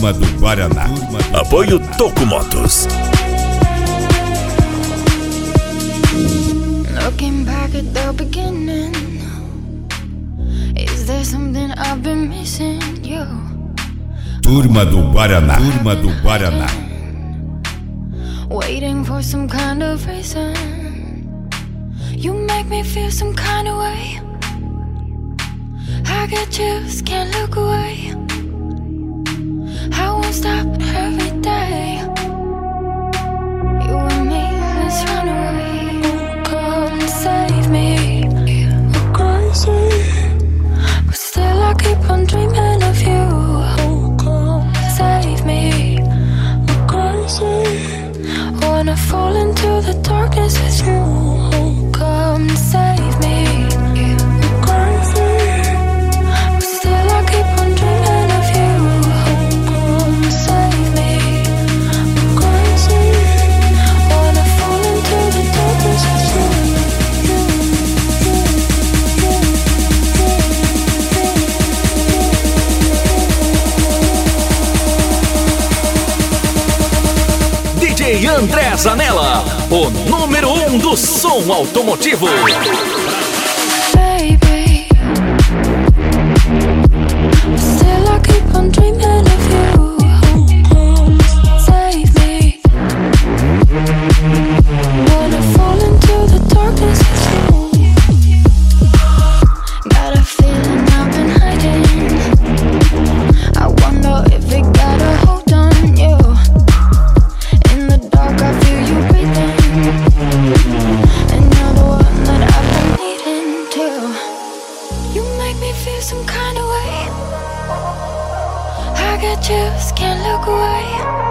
Turma do Guaraná. Apoio Toco Motos. Looking back at the beginning, is there something I've been missing? You. Turma do Guaraná. Turma do Guaraná. Waiting for some kind of reason. You make me feel some kind of way. I get chills, can't look away. I won't stop every day. You and me, let's run away. Come and save me. I'm crazy, but still I keep on dreaming of you. Come and save me. I'm crazy, wanna fall into the darkness with you. Come and save me. I'm crazy, but still I keep on dreaming of you. Come and save me. I'm crazy, wanna fall into the darkness with you. DJ André Zanella, o número 1 do som automotivo. Baby, still I keep on dreaming of you. Save me. Wanna fall into the darkness with you. Got a feeling I've been hiding. I wonder if it got a hold on you. In the dark I feel you breathing, and you're the one that I've been needing to. You make me feel some kind of way. I get chills, can't look away.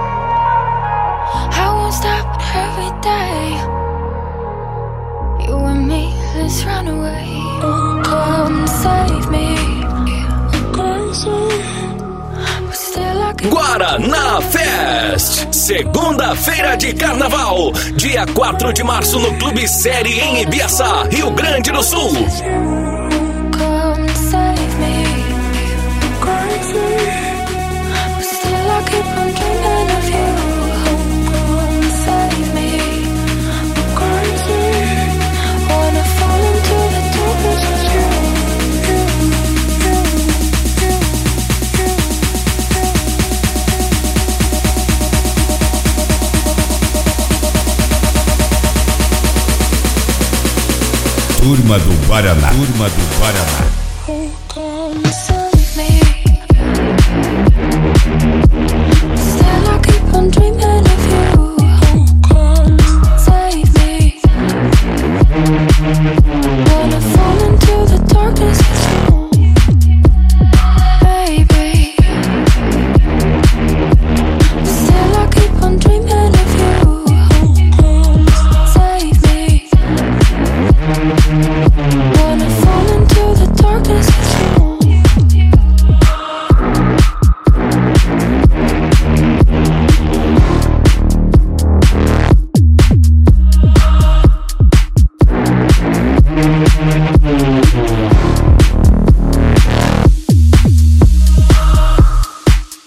I won't stop every day. You and me, let's run away. Come save me. I'm crazy, but still I can. Guaraná Fest, segunda-feira de carnaval, dia 4 de março no Clube Série em Ibiaçá, Rio Grande do Sul. Come save me. I'm crazy, but still I keep on dreaming of you. Come save me. I'm crazy, wanna fall into the darkness with you. Turma do Guaraná. Turma do Guaraná.